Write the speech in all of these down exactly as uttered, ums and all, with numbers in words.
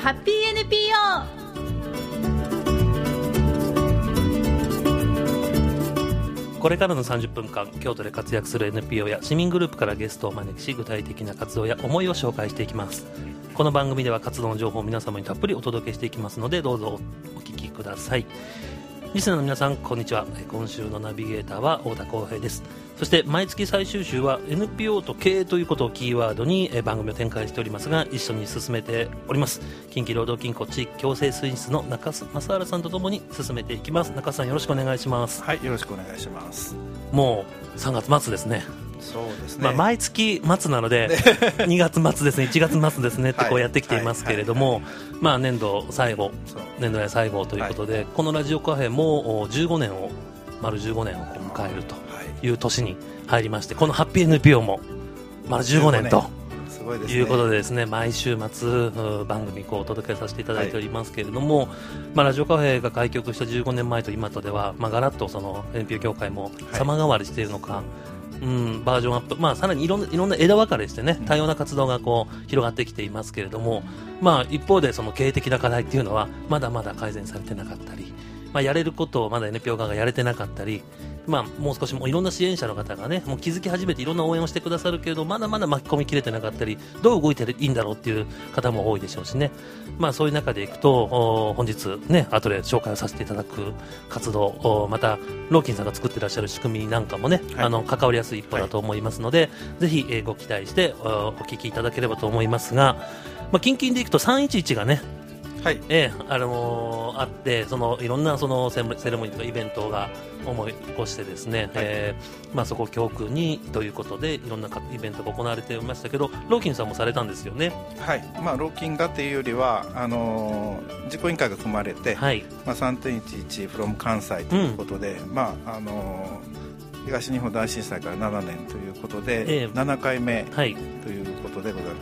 ハッピー エヌピーオー。 これからのさんじゅっぷんかん、京都で活躍する エヌピーオー や市民グループからゲストをお招きし、具体的な活動や思いを紹介していきます。この番組では活動の情報を皆様にたっぷりお届けしていきますので、どうぞお聞きください。リスナーの皆さん、こんにちは。今週のナビゲーターは太田光平です。そして毎月最終週は エヌピーオー と経営ということをキーワードに番組を展開しておりますが、一緒に進めております近畿労働金庫地域共生推進室の中須正原さんとともに進めていきます。中須さん、よろしくお願いします。 はい、よろしくお願いします。 もうさんがつ末ですね。 そうですね、 まあ、毎月末なのでにがつ末ですね、いちがつ末ですねってこうやってきていますけれども、まあ、年度最後、年度内最後ということで、はい、このラジオカフェもじゅうごねんを丸じゅうごねんをこう迎えるという年に入りまして、このハッピー エヌピーオー も丸じゅうごねんということでですね、毎週末番組こうお届けさせていただいておりますけれども、はい、まあ、ラジオカフェが開局したじゅうごねんまえと今とでは、まあ、ガラッとその エヌピーオー 業界も様変わりしているのか、はい、うん、バージョンアップ、まあ、さらにいろんな、いろんな枝分かれしてね、多様な活動がこう広がってきていますけれども、まあ、一方でその経営的な課題っていうのはまだまだ改善されてなかったり、まあ、やれることをまだ エヌピーオー 側がやれてなかったり、まあ、もう少しもういろんな支援者の方がね、もう気づき始めていろんな応援をしてくださるけれど、まだまだ巻き込みきれてなかったり、どう動いていいんだろうっていう方も多いでしょうしね。まあ、そういう中でいくと、本日ね、後で紹介をさせていただく活動、またローキンさんが作ってらっしゃる仕組みなんかもね、はい、あの関わりやすい一歩だと思いますので、はい、ぜひ、えー、ご期待してお聞きいただければと思いますが、まあ、近々でいくとさんいちいちがね、はい、えーあのー、あって、そのいろんなそのセレモニーとかイベントが思い起こしてですね、はい、えーまあ、そこを教訓にということでいろんなイベントが行われていましたけど、ローキンさんもされたんですよね。 はい、まあ、ローキンがっていうよりはあのー、実行委員会が組まれて、はい、まあ、さんてんいちいち from 関西ということで、うん、まああのー、東日本大震災からななねんということで、えー、ななかいめということでございます、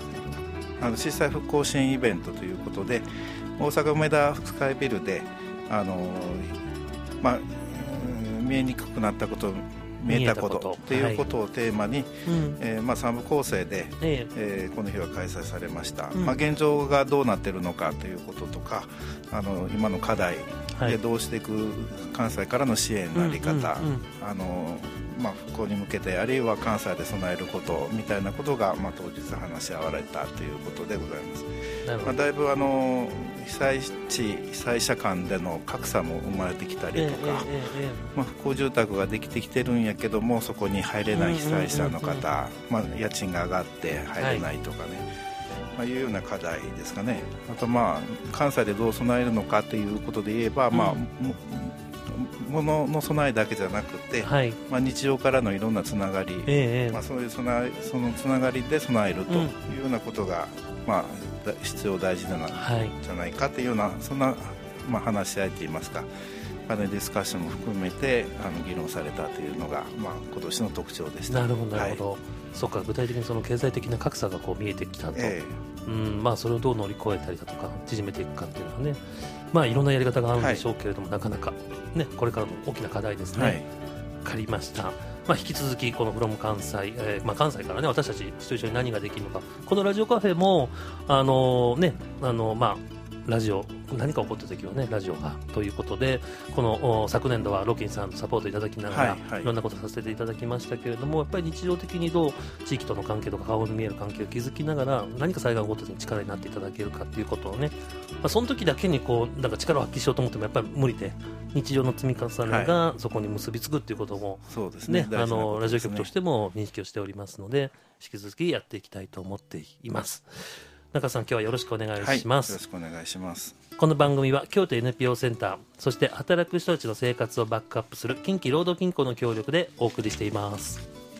はい、あの震災復興支援イベントということで、大阪梅田スカイビルで、あのーまあ、見えにくくなったこと、見えたことということをテーマに、はい、えーまあ、さん部構成で、ええー、この日は開催されました、うん、まあ、現状がどうなっているのかということとか、あの今の課題でどうしていく関西からの支援の在り方、うんうんうん、あのまあ、復興に向けて、あるいは関西で備えることみたいなことが、まあ、当日話し合われたということでございます。まあ、だいぶあの被災地被災者間での格差も生まれてきたりとか、えーえーえーまあ、復興住宅ができてきてるんやけども、そこに入れない被災者の方、まあ、家賃が上がって入れないとかね、はい、まあ、いうような課題ですかね。あと、まあ、関西でどう備えるのかということで言えば、うん、まあ物の備えだけじゃなくて、はい、まあ、日常からのいろんなつながり、えーまあ、そういう備え、そのつながりで備えるというようなことが、うん、まあ、必要大事なのじゃないかというような、そんな、まあ、話し合いといいますか、パネルディスカッションも含めてあの議論されたというのが、まあ、今年の特徴でした。 なるほど、なるほど、はい、そうか、具体的にその経済的な格差がこう見えてきたと、えーうんまあ、それをどう乗り越えたりだとか縮めていくかっていうのはね、まあ、いろんなやり方があるんでしょうけれども、はい、なかなか、ね、これからの大きな課題ですね。はい、分かりました。まあ、引き続きこの from 関西、えーまあ、関西からね、私たちと一緒に何ができるのか、このラジオカフェもあのー、ね、あのー、まあラジオ何か起こった時はね、ラジオがということで、この昨年度はロキンさんとサポートいただきながら、はいはい、いろんなことさせていただきましたけれども、やっぱり日常的にどう地域との関係とか顔に見える関係を築きながら、何か災害が起こった時に力になっていただけるかということをね、まあ、その時だけにこうなんか力を発揮しようと思ってもやっぱり無理で、日常の積み重ねがそこに結びつくということも、そうですね、あのラジオ局としても認識をしておりますので、引き続きやっていきたいと思っています。中さん、今日はよろしくお願いします。 はい、よろしくお願いします。 この番組は京都 エヌピーオー センター、そして働く人たちの生活をバックアップする近畿労働金庫の協力でお送りしています。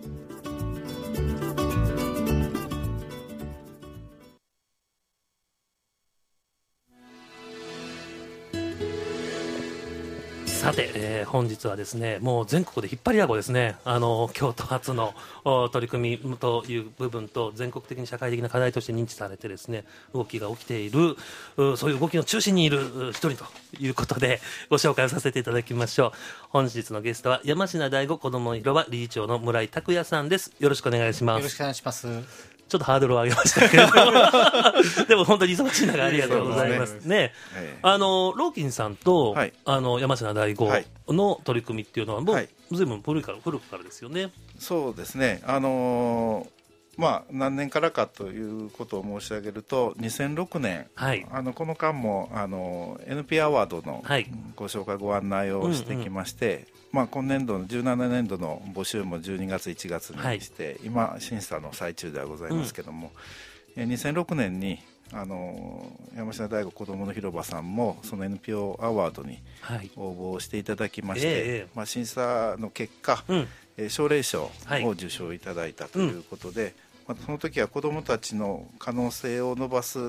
さて、えー、本日はですね、もう全国で引っ張りだこですね。あの京都発の取り組みという部分と、全国的に社会的な課題として認知されてですね、動きが起きている、そういう動きの中心にいる一人ということでご紹介をさせていただきましょう。本日のゲストは山科第五こどもの広場理事長の村井拓也さんです。よろしくお願いします。 よろしくお願いします。 ちょっとハードルを上げましたけれどもでも本当に忙しい中ありがとうございますね。ね、あのローキンさんと、はい、あの山科大吾の取り組みっていうのはもう、はい、ずいぶん古いから古くからですよね。 そうですね、あのーまあ、何年からかということを申し上げるとにせんろくねん、はい、あのこの間もあの エヌピー アワードのご紹介ご案内をしてきまして、はいうんうんまあ、今年度のじゅうななねんどの募集もじゅうにがついちがつにして、はい、今審査の最中ではございますけども、うん、にせんろくねんにあの山科大吾こどもの広場さんもその エヌピーオー アワードに応募していただきまして、はいえーまあ、審査の結果、うんえー、奨励賞を受賞いただいたということで、はいうんまあ、その時は子どもたちの可能性を伸ばす、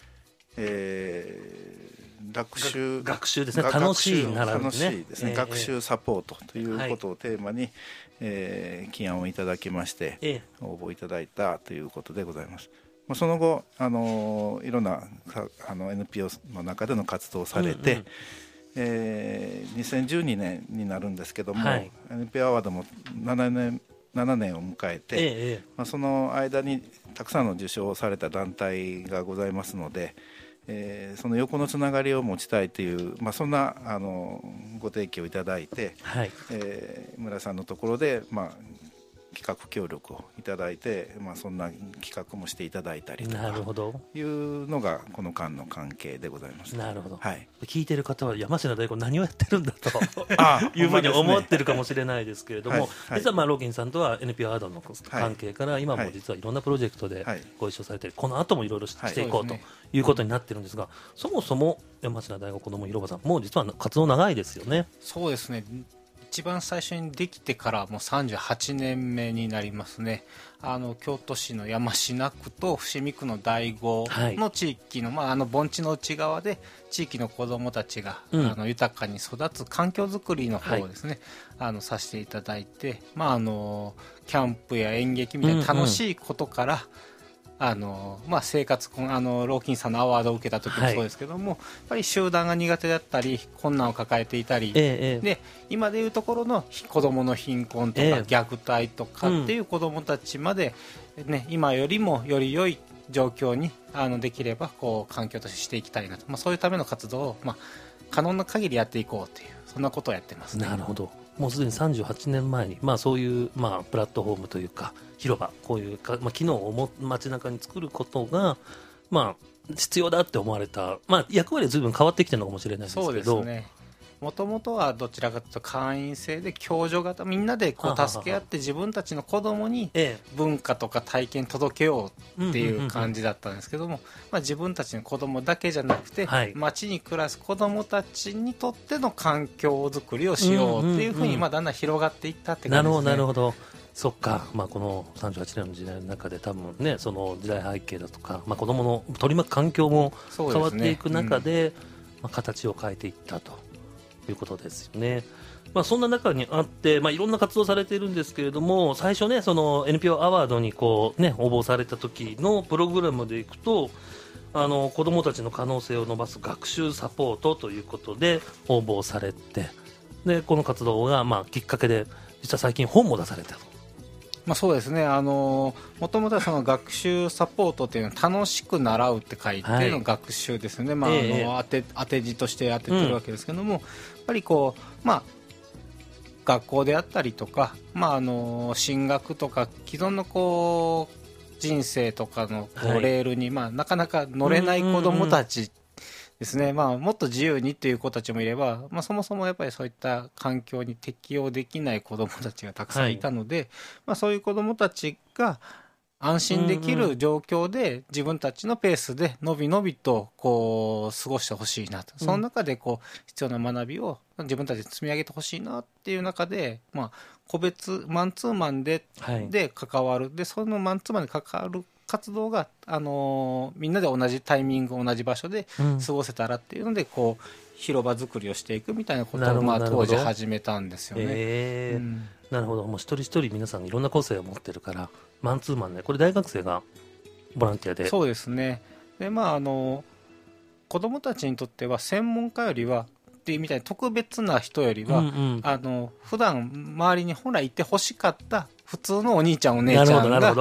えー、学習学習ですね楽しい習う楽しいですね、えー、学習サポートということをテーマに、はいえー、起案をいただきまして、えー、応募いただいたということでございます。まあ、その後、あのー、いろんなあの エヌピーオー の中での活動をされて、うんうんえー、にせんじゅうにねんになるんですけども、はい、エヌピーオー アワードもななねんななねんを迎えて、ええまあ、その間にたくさんの受賞をされた団体がございますので、えー、その横のつながりを持ちたいという、まあ、そんなあのご提起をいただいて、はいえー、村さんのところで、まあ、企画協力をいただいて、まあ、そんな企画もしていただいたりとかなるほどいうのがこの間の関係でございます。 なるほど、はい、聞いてる方は山科大吾何をやってるんだとあいうふうに思ってるかもしれないですけれども、はいはい、実はまあローキンさんとは エヌピーオー アワードの関係から、はい、今も実はいろんなプロジェクトでご一緒されて、はい、この後もいろいろしていこうということになってるんですが、はい、そもそも山科大吾こども広場さんもう実は活動長いですよね。 そうですね、一番最初にできてからもうさんじゅうはちねんめになりますね。あの京都市の山科区と伏見区の大子の地域の、はいまあ、あの盆地の内側で地域の子どもたちが、うん、あの豊かに育つ環境づくりの方をですね、はい、あのさせていただいて、まあ、あのキャンプや演劇みたいな楽しいことから、うんうんあのまあ、生活あのローキンさんのアワードを受けた時もそうですけども、はい、やっぱり集団が苦手だったり困難を抱えていたり、ええ、で今でいうところの子どもの貧困とか、ええ、虐待とかっていう子どもたちまで、ね、今よりもより良い状況にあのできればこう環境としてしていきたいなと、まあ、そういうための活動を、まあ、可能な限りやっていこうというそんなことをやってますね。 なるほど。もうすでにさんじゅうはちねんまえに、まあ、そういう、まあ、プラットフォームというか広場こういうか、まあ、機能をも街中に作ることが、まあ、必要だって思われた、まあ、役割は随分変わってきてるのかもしれないですけど。そうですね。 もともとはどちらかというと会員制で共助型みんなでこう助け合って自分たちの子供に文化とか体験届けようっていう感じだったんですけども、まあ、自分たちの子供だけじゃなくて、はい、街に暮らす子供たちにとっての環境づくりをしようっていうふうにまあだんだん広がっていったって感じですね。 なるほどなるほど。そっか、まあ、このさんじゅうはちねんの時代の中で多分ねその時代背景だとか、まあ、子供の取り巻く環境も変わっていく中で、まあ、形を変えていったということですよね。まあ、そんな中にあって、まあ、いろんな活動されているんですけれども、最初ねその エヌピーオー アワードにこう、ね、応募された時のプログラムでいくとあの子どもたちの可能性を伸ばす学習サポートということで応募されて、でこの活動がまあきっかけで実は最近本も出されたと。 まあ、そうですね、あのもともとはその学習サポートっていうのは楽しく習うって書いての学習ですね、はいまあ、あの当て当て字として当ててるわけですけども、うん、やっぱりこう、まあ、学校であったりとか、まあ、あの進学とか既存のこう人生とかのこうレールに、はいまあ、なかなか乗れない子どもたちですね、まあ、もっと自由にという子たちもいれば、まあ、そもそもやっぱりそういった環境に適応できない子どもたちがたくさんいたので、はいまあ、そういう子どもたちが安心できる状況で自分たちのペースでのびのびとこう過ごしてほしいなと、その中でこう必要な学びを自分たちで積み上げてほしいなっていう中で、まあ、個別マンツーマンで、はい、で関わるでそのマンツーマンで関わる活動が、あのー、みんなで同じタイミング同じ場所で過ごせたらっていうので、うん、こう広場作りをしていくみたいなことを、まあ、当時始めたんですよね。 えーうん、なるほど。もう一人一人皆さんいろんな個性を持ってるからマンツーマンでこれ大学生がボランティアで。 そうですね。で、まあ、あの子どもたちにとっては専門家よりはっていうみたいな特別な人よりは、うんうん、あの普段周りに本来いてほしかった普通のお兄ちゃんお姉ちゃんが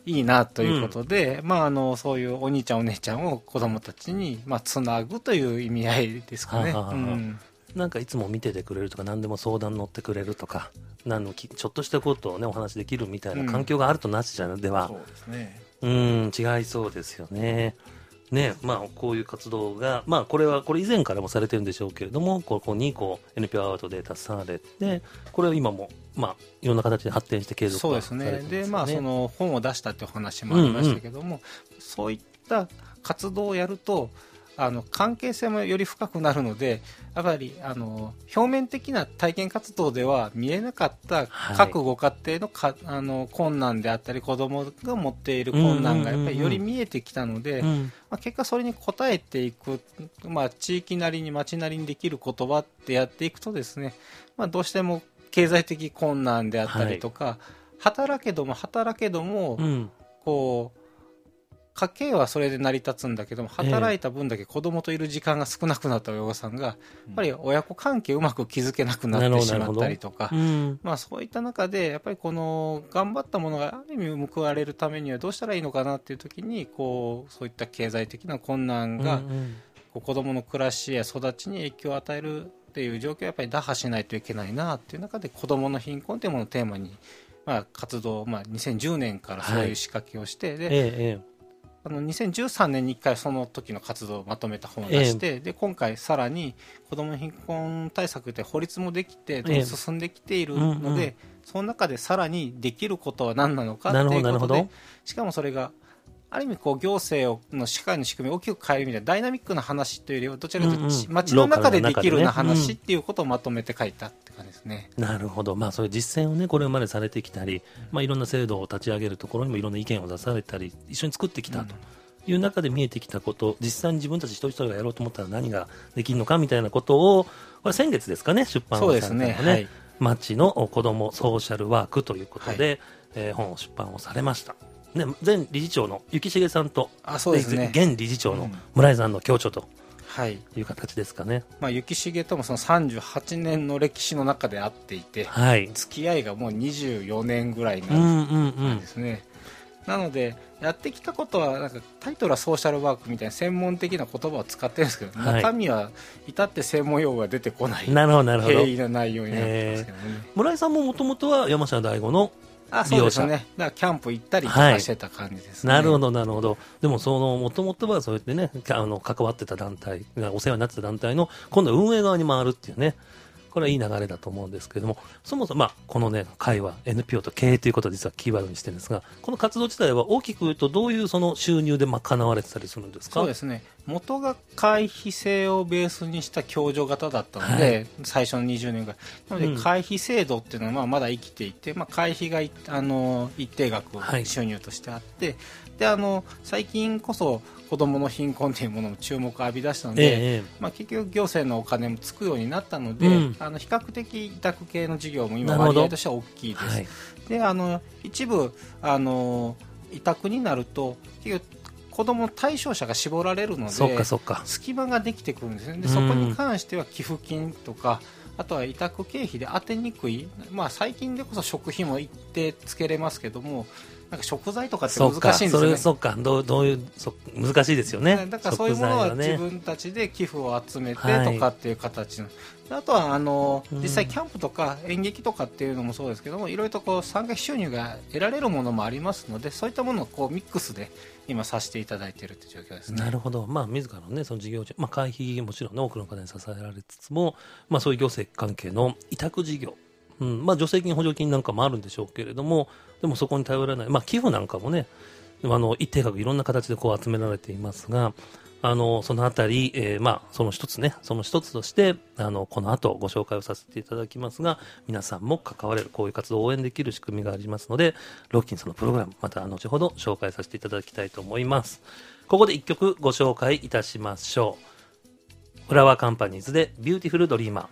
いいなということで、うん、まあ、あのそういうお兄ちゃんお姉ちゃんを子供たちに、まあ、つなぐという意味合いですかね。はははうん、 なんかいつも見ててくれるとか何でも相談乗ってくれるとか何のきちょっとしたことを、ね、お話できるみたいな環境があるとなしちゃうでは、うん、そうですね、うん違いそうですよね。ねまあ、こういう活動が、まあ、これはこれ以前からもされてるんでしょうけれども、ここにこう エヌピーオー アワードで携われて、これは今も、まあ、いろんな形で発展して継続はされてますよね。 そうですね。で、まあ、その本を出したっていう話もありましたけども、うんうん、そういった活動をやるとあの関係性もより深くなるので、やっぱりあの表面的な体験活動では見えなかった各ご家庭のか、はい、あの困難であったり子どもが持っている困難がやっぱりより見えてきたので、うんうんうんまあ、結果それに応えていく、まあ、地域なりに町なりにできる言葉ってやっていくとですね、まあ、どうしても経済的困難であったりとか、はい、働けども働けども、うん、こう家計はそれで成り立つんだけども、働いた分だけ子供といる時間が少なくなった親御さんが、やっぱり親子関係うまく築けなくなってしまったりとか、うん、まあそういった中でやっぱりこの頑張ったものがある意味報われるためにはどうしたらいいのかなっていう時に、こうそういった経済的な困難が、うんうん、こう子供の暮らしや育ちに影響を与えるっていう状況をやっぱり打破しないといけないなっていう中で、子供の貧困というものをテーマに、まあ、活動、まあ、にせんじゅうねんからそういう仕掛けをして、はい、で、ええあのにせんじゅうさんねんにいっかいその時の活動をまとめた本を出して、えー、で今回さらに子ども貧困対策って法律もできて進んできているので、えーうんうん、その中でさらにできることは何なのかっていうことで、しかもそれがある意味こう行政の社会の仕組みを大きく変えるみたいなダイナミックな話というよりはどちらかというと、うんうん、街の中でできるような話っていうことをまとめて書いたって感じですね。 なるほど、まあ、そういう実践を、ね、これまでされてきたり、まあ、いろんな制度を立ち上げるところにもいろんな意見を出されたり一緒に作ってきたという中で見えてきたこと、実際に自分たち一人一人がやろうと思ったら何ができるのかみたいなことを、これ先月ですかね、出版をされたのね、そうですね、はい、町の子どもソーシャルワークということで、はいえー、本を出版をされました、ね、前理事長の幸重さんと、 あ、そうですね、 現理事長の村井さんの共著とはい、 いう形ですかね。 まあ、幸重ともそのさんじゅうはちねんの歴史の中で会っていて、はい、付き合いがもうにじゅうよねんぐらいなんですね、うんうんうん、なのでやってきたことはなんかタイトルはソーシャルワークみたいな専門的な言葉を使ってるんですけど、はい、中身は至って専門用語が出てこないなるほどなるほど平易な内容になってますけどね、 えー、村井さんももともとは山下大吾のあそうですね、だからキャンプ行ったりとかしてた感じですね、 はい、なるほどなるほど。でもそのもともとはそうやってねあの関わってた団体お世話になってた団体の今度は運営側に回るっていうね、これはいい流れだと思うんですけれども、そもそも、まあ、この、ね、会は エヌピーオー と経営ということを実はキーワードにしてるんですが、この活動自体は大きく言うとどういうその収入で賄われてたりするんですか？ そうですね、元が会費制をベースにした共助型だったので、はい、最初のにじゅうねんぐらいなので、会費制度っていうのはまあまだ生きていて、まあ、会費があの一定額収入としてあって、はい、であの最近こそ子どもの貧困というものも注目を浴び出したので、ええまあ、結局行政のお金もつくようになったので、うん、あの比較的委託系の事業も今割合としては大きいです、はい、であの一部あの委託になると結局子どもの対象者が絞られるのでそっかそっか隙間ができてくるんですね。でそこに関しては寄付金とか、あとは委託経費で当てにくい、まあ、最近でこそ食費も一定つけれますけども、なんか食材とかって難しいんですよね。 そうか、どう、どういうそ難しいですよね。 だからそういうものは自分たちで寄付を集めてとかっていう形の、はい、あとはあの実際キャンプとか演劇とかっていうのもそうですけども、いろいろとこう参加収入が得られるものもありますので、そういったものをこうミックスで今させていただいているという状況ですね。 なるほど、まあ、自らの、ね、その事業所、まあ、会費もちろん、ね、多くの方に支えられつつも、まあ、そういう行政関係の委託事業、うんまあ、助成金補助金なんかもあるんでしょうけれども、でもそこに頼らない、まあ、寄付なんかもね、あの一定額いろんな形でこう集められていますが、あのそのあたり、えーまあ、その一つね、その一つとしてあのこの後ご紹介をさせていただきますが、皆さんも関われるこういう活動を応援できる仕組みがありますので、ロッキンさんのプログラムまた後ほど紹介させていただきたいと思います。ここでいっきょくご紹介いたしましょう。フラワーカンパニーズでビューティフルドリーマー。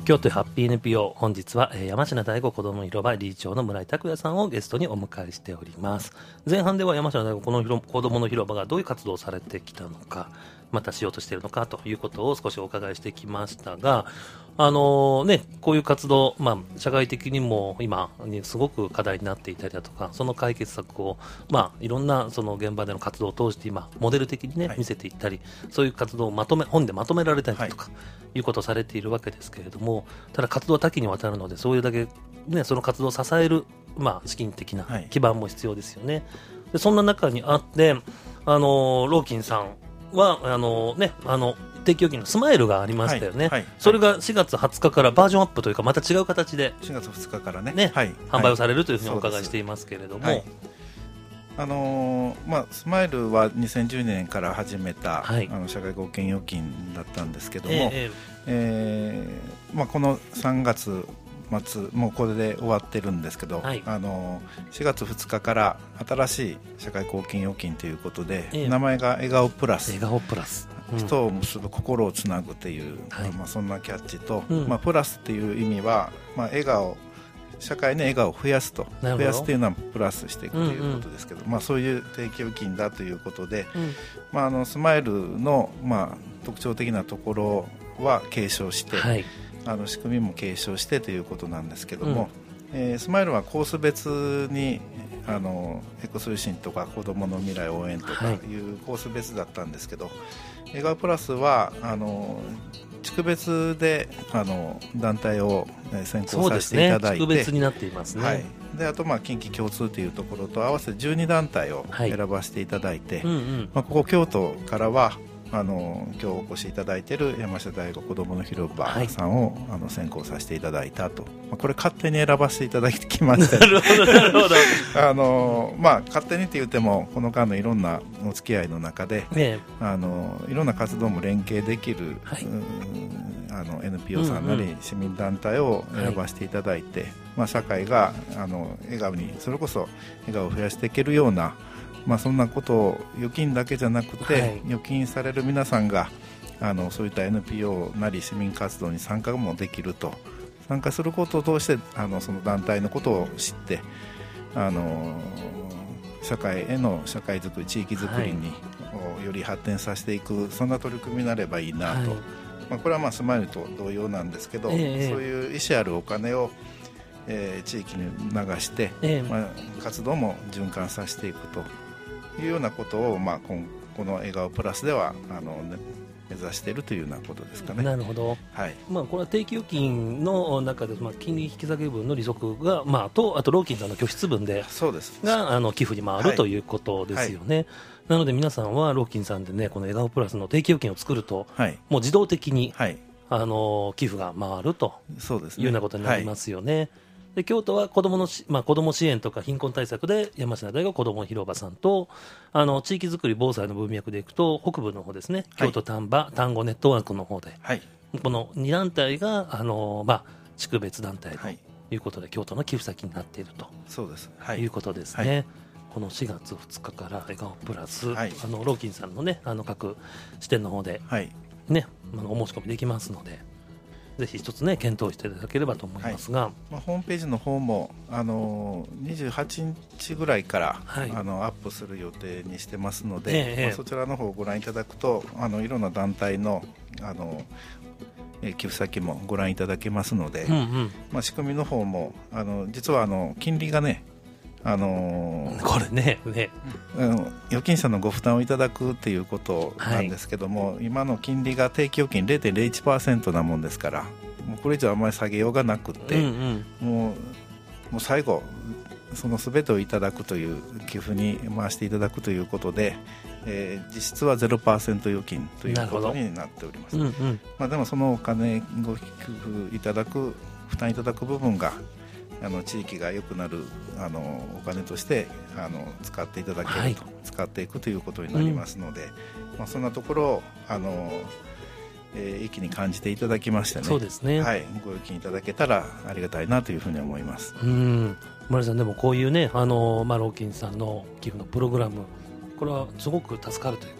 京都ハッピー エヌピーオー、本日は、えー、山科大吾子ども広場理事長の村井拓也さんをゲストにお迎えしております。前半では山科大吾この子どもの広場がどういう活動をされてきたのか、またしようとしているのかということを少しお伺いしてきましたが、あのーね、こういう活動、まあ、社会的にも今すごく課題になっていたりだとか、その解決策を、まあ、いろんなその現場での活動を通して今モデル的に、ね、はい、見せていったり、そういう活動をまとめ本でまとめられたりとか、はい、いうことをされているわけですけれども、ただ活動は多岐にわたるので、そういうだけ、ね、その活動を支える、まあ、資金的な基盤も必要ですよね、はい、でそんな中にあって、あのー、ローキンさんはあの、ね、あの定期預金のスマイルがありましたよね、はいはい、それがしがつはつかからバージョンアップというかまた違う形でしがつふつかからね、 ね、 はい、 販売をされるというふうにお伺いしていますけれども、はい、 あのーまあ、スマイルはにせんじゅうねんから始めた、はい、あの社会保険預金だったんですけども、えーえーまあ、このさんがつ末もうこれで終わってるんですけど、はい、あのしがつふつかから新しい社会貢献預金ということで、えー、名前が笑顔プラス、 笑顔プラス、 うん、人を結ぶ心をつなぐという、はい、まあ、そんなキャッチと、うん、まあ、プラスっていう意味は、まあ、笑顔社会の笑顔を増やすと、増やすというのはプラスしていくということですけど、うんうん、まあ、そういう定期預金だということで、うん、まあ、あのスマイルの、まあ、特徴的なところは継承して、はい、あの仕組みも継承してということなんですけども、うん、えー、スマイルはコース別にあのエコ推進とか子どもの未来応援とかいうコース別だったんですけど、はい、笑顔プラスはあの地区別であの団体を選考させていただいて、 そうですね、地区別になっていますね、 はい、であとまあ近畿共通というところと合わせてじゅうにだんたいを選ばせていただいて、はい、うんうん、まあ、ここ京都からはあの今日お越しいただいている山下大吾子どもの広場さんを、はい、あの選考させていただいたと、まあ、これ勝手に選ばせていただきましたなるほどなるほどあの、まあ、勝手にって言ってもこの間のいろんなお付き合いの中で、ね、あのいろんな活動も連携できる、はい、あの エヌピーオー さんなり市民団体を選ばせていただいて、はい、まあ、社会があの笑顔にそれこそ笑顔を増やしていけるような、まあ、そんなことを預金だけじゃなくて、はい、預金される皆さんがあのそういった エヌピーオー なり市民活動に参加もできると、参加することを通してあのその団体のことを知ってあの社会への社会づくり地域づくりに、はい、より発展させていく、そんな取り組みになればいいなと、はい、まあ、これはまあスマイルと同様なんですけど、えー、そういう意思あるお金をえー、地域に流して、えーまあ、活動も循環させていくというようなことを、まあ、この笑顔プラスではあの、ね、目指しているというようなことですかね。 なるほど、はい、まあ、これは定期預金の中で、まあ、金利引き下げ分の利息が、まあ、とあとローキンさんの拠出分でそうですがあの寄付に回る、はい、ということですよね、はい、なので皆さんはローキンさんで、ね、この笑顔プラスの定期預金を作ると、はい、もう自動的に、はい、あの寄付が回るというようなことになりますよね。で京都は子どもの、まあ、子ども支援とか貧困対策で山科大学子ども広場さんと、あの地域づくり防災の文脈でいくと北部の方ですね、京都丹波丹後ネットワークの方で、はい、このに団体があの、まあ、地区別団体ということで、はい、京都の寄付先になっているとそうです、はい、いうことですね、はい、このしがつふつかから笑顔プラス、はい、あのローキンさんの、ね、あの各支店の方で、はいね、あのお申し込みできますので、ぜひ一つね検討していただければと思いますが、はい、 まあ、ホームページの方もあのにじゅうはちにちぐらいから、はい、あのアップする予定にしてますので、ええ、まあ、そちらの方をご覧いただくとあのいろんな団体のあの寄付先もご覧いただけますので、うんうん、まあ、仕組みの方もあの実はあの金利がね、あのー、 これねね、 うん、預金者のご負担をいただくっていうことなんですけども、はい、今の金利が定期預金 ゼロてんゼロいちパーセント なもんですから、もうこれ以上あまり下げようがなくって、うんうん、もう、もう最後その全てをいただくという寄付に回していただくということで、えー、実質は ゼロパーセント 預金ということになっております、うんうん、まあ、でもそのお金ご寄付いただく負担いただく部分があの地域が良くなるあのお金としてあの使っていただけると、はい、使っていくということになりますので、うん、まあ、そんなところをあの、えー、一気に感じていただきましてね、 そうですね、 はい、ご預金いただけたらありがたいなというふうに思います。 うん、村井さん、でもこういうねあの、まあ、ローキンさんの寄付のプログラム、これはすごく助かるというか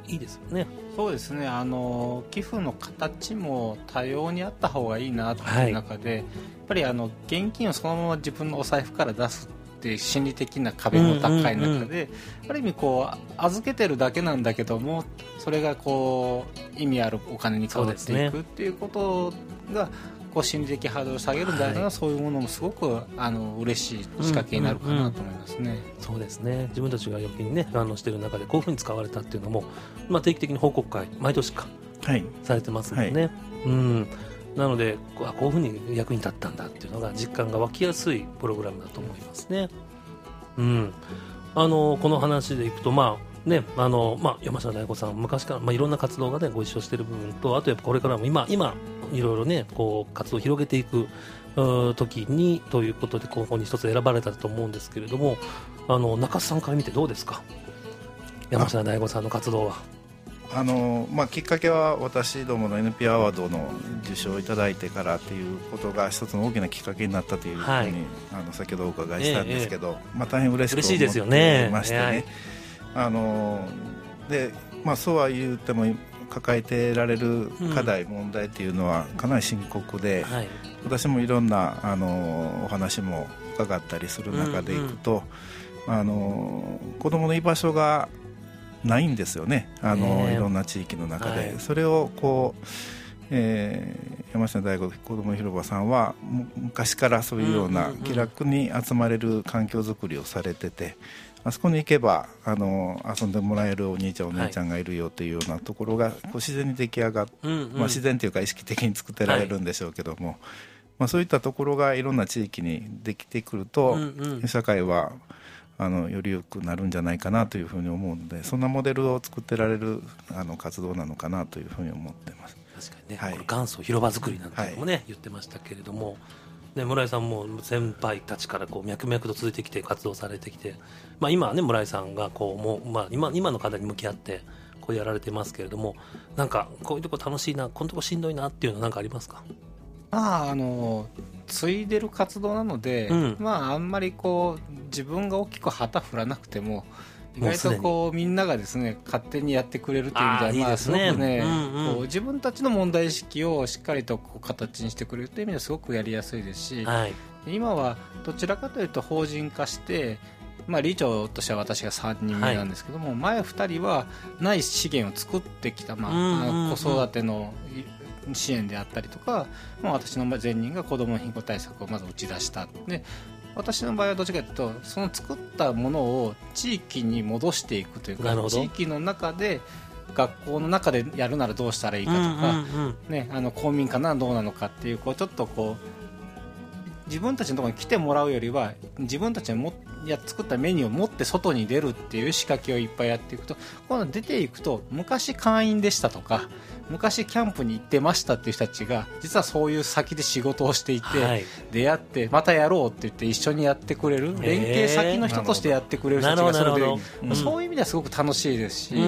いいですよね。 そうですね、あの寄付の形も多様にあった方がいいなという中で、はい、やっぱりあの現金をそのまま自分のお財布から出すっていう心理的な壁も高い中で、うんうんうん、ある意味こう預けてるだけなんだけどもそれがこう意味あるお金に変わっていくっていうことがこう心理的ハードルを下げるんであれば、はい、そういうものもすごくあの嬉しい仕掛けになるかなと思いますね、うんうんうん、 そうですね。自分たちが預金ねあのしている中でこういうふうに使われたっていうのも、まあ、定期的に報告会毎年か、はい、されてますのでね、はい、うん、なのでこういうふうに役に立ったんだっていうのが実感が湧きやすいプログラムだと思いますね、うん、あのこの話でいくと、まあね、あのまあ、山下大吾さん昔から、まあ、いろんな活動が、ね、ご一緒している部分とあとやっぱこれからも今今いろいろねこう活動を広げていく時にということでここに一つ選ばれたと思うんですけれども、あの中須さんから見てどうですか、山下大吾さんの活動は。 あのまあ、きっかけは私どもの エヌピー アワードの受賞をいただいてからということが一つの大きなきっかけになったというふうに、はい、あの先ほどお伺いしたんですけど、ええまあ、大変嬉しく思っていましてね、あのでまあ、そうは言っても抱えてられる課題、うん、問題っていうのはかなり深刻で、はい、私もいろんなあのお話も伺ったりする中でいくと、うんうん、あの子どもの居場所がないんですよね、あの、えー、いろんな地域の中で、はい、それをこう、えー、山下大吾子ども広場さんは昔からそういうような気楽に集まれる環境づくりをされてて、あそこに行けばあの遊んでもらえるお兄ちゃんお姉ちゃんがいるよというようなところがこう自然に出来上がっ、うんうんまあ、自然というか意識的に作ってられるんでしょうけども、はいまあ、そういったところがいろんな地域にできてくると、うんうん、社会はあのより良くなるんじゃないかなというふうに思うので、そんなモデルを作ってられるあの活動なのかなというふうに思ってます。 確かにね、はい、この元祖広場作りなんていうのもね、はい、言ってましたけれども、ね、村井さんも先輩たちからこう脈々と続いてきて活動されてきて、まあ、今はね村井さんがこうもう、まあ、今, 今の課題に向き合ってこうやられてますけれども、なんかこういうとこ楽しいなこのとこしんどいなっていうのは何かありますか？ まああの継いでる活動なので、うんまあ、あんまりこう自分が大きく旗振らなくても意外とこうみんながですね勝手にやってくれるという意味では、まあすごくね、うんうん、こう自分たちの問題意識をしっかりとこう形にしてくれるという意味ではすごくやりやすいですし、はい、今はどちらかというと法人化して、まあ、理事長としては私がさんにんめなんですけども、はい、前ふたりはない資源を作ってきた、まあうんうんうん、子育ての支援であったりとか、まあ、私の前任が子どもの貧困対策をまず打ち出したで、私の場合はどちらかというとその作ったものを地域に戻していくというか、地域の中で学校の中でやるならどうしたらいいかとか、うんうんうんね、あの公民館ならどうなのかっていう、こうちょっとこう自分たちのところに来てもらうよりは自分たちのもや作ったメニューを持って外に出るっていう仕掛けをいっぱいやっていくと、今度出ていくと昔会員でしたとか昔キャンプに行ってましたっていう人たちが実はそういう先で仕事をしていて、はい、出会ってまたやろうって言って一緒にやってくれる連携先の人としてやってくれる人たちがそれで、うん、そういう意味ではすごく楽しいですし、うん、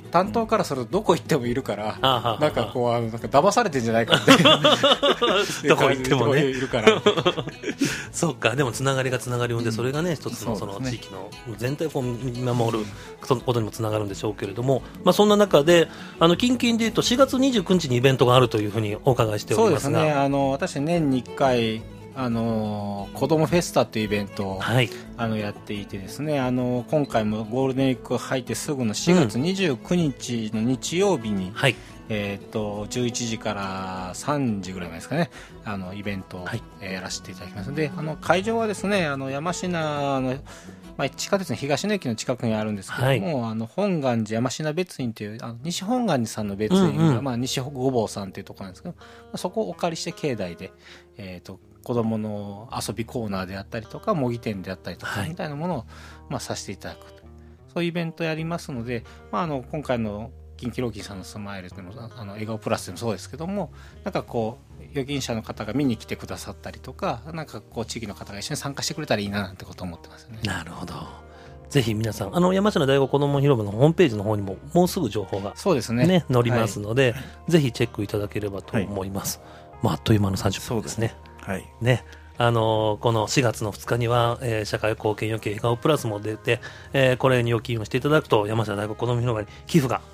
担当からするとどこ行ってもいるから、うん、なんかこうあのなんか騙されてんじゃないかってどこ行ってもねいるからそうか、でもつながりがつながりを生んで、それがね一つのその地域の全体を見守ることにもつながるんでしょうけれども、まあ、そんな中であの近々でいうとしがつにじゅうくにちにイベントがあるというふうにお伺いしておりますが、そうですね、 あの私年にいっかいあの子どもフェスタというイベントを、はい、あのやっていてですね、あの今回もゴールデンウィーク入ってすぐのしがつにじゅうくにちの日曜日に、うんはいえー、とじゅういちじからさんじぐらいまでですかね、あのイベントを、はいえー、やらせていただきます。で、あの会場はですね、あの山科の、まあ、地下鉄の東野駅の近くにあるんですけども、はい、あの本願寺山科別院というあの西本願寺さんの別院が、うんうんまあ、西御坊さんというところなんですけど、まあ、そこをお借りして境内で、えー、と子どもの遊びコーナーであったりとか模擬店であったりとかみたいなものを、まあ、させていただく、そういうイベントやりますので、まあ、あの今回の近畿ローキーさんのスマイルでもあの笑顔プラスでもそうですけども、なんかこう預金者の方が見に来てくださったりとか、なんかこう地域の方が一緒に参加してくれたらいいななんてことを思ってますね。 なるほど。ぜひ皆さんあの山科大吾子ども広場のホームページの方にももうすぐ情報が、ねそうですね、 載りますので、はい、ぜひチェックいただければと思います、はいまあ、あっという間のさんじゅっぷんですね。 はいねあのー、このしがつのふつかには、えー、社会貢献預金笑顔プラスも出て、えー、これに預金をしていただくと山下大吾子ども広場に寄付が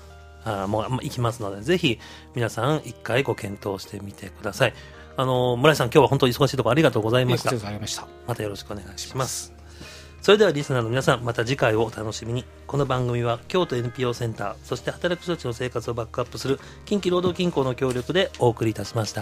あもう行きますので、ぜひ皆さん一回ご検討してみてください。あの村井さん、今日は本当に忙しいところありがとうございました。 ありがとうございました。 またよろしくお願いします。それではリスナーの皆さん、また次回をお楽しみに。この番組は京都 エヌピーオー センター、そして働く人たちの生活をバックアップする近畿労働銀行の協力でお送りいたしました。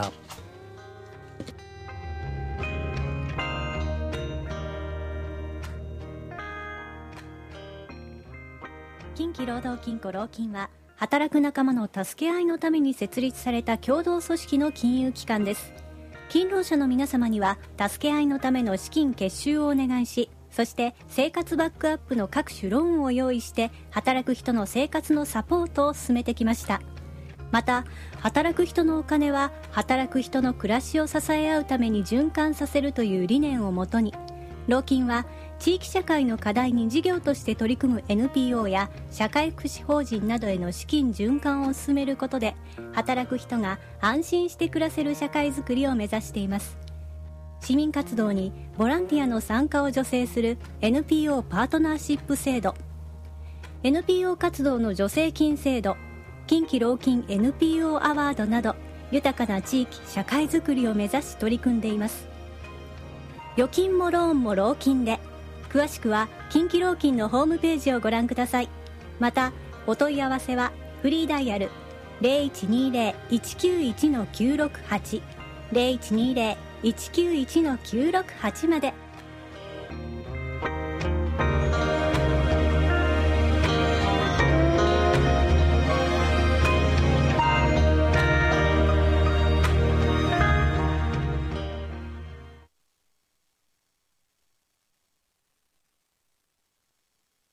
近畿労働金庫労金は働く仲間の助け合いのために設立された共同組織の金融機関です。勤労者の皆様には助け合いのための資金結集をお願いし、そして生活バックアップの各種ローンを用意して働く人の生活のサポートを進めてきました。また働く人のお金は働く人の暮らしを支え合うために循環させるという理念をもとに、労金は地域社会の課題に事業として取り組む エヌピーオー や社会福祉法人などへの資金循環を進めることで、働く人が安心して暮らせる社会づくりを目指しています。市民活動にボランティアの参加を助成する エヌピーオー パートナーシップ制度、 エヌピーオー 活動の助成金制度、近畿労金 エヌピーオー アワードなど、豊かな地域社会づくりを目指し取り組んでいます。預金もローンも労金で、詳しくは近畿労金のホームページをご覧ください。またお問い合わせはフリーダイヤル ゼロいちにゼロ いちきゅういち きゅうろくはち ゼロいちにゼロ いちきゅういち きゅうろくはち まで。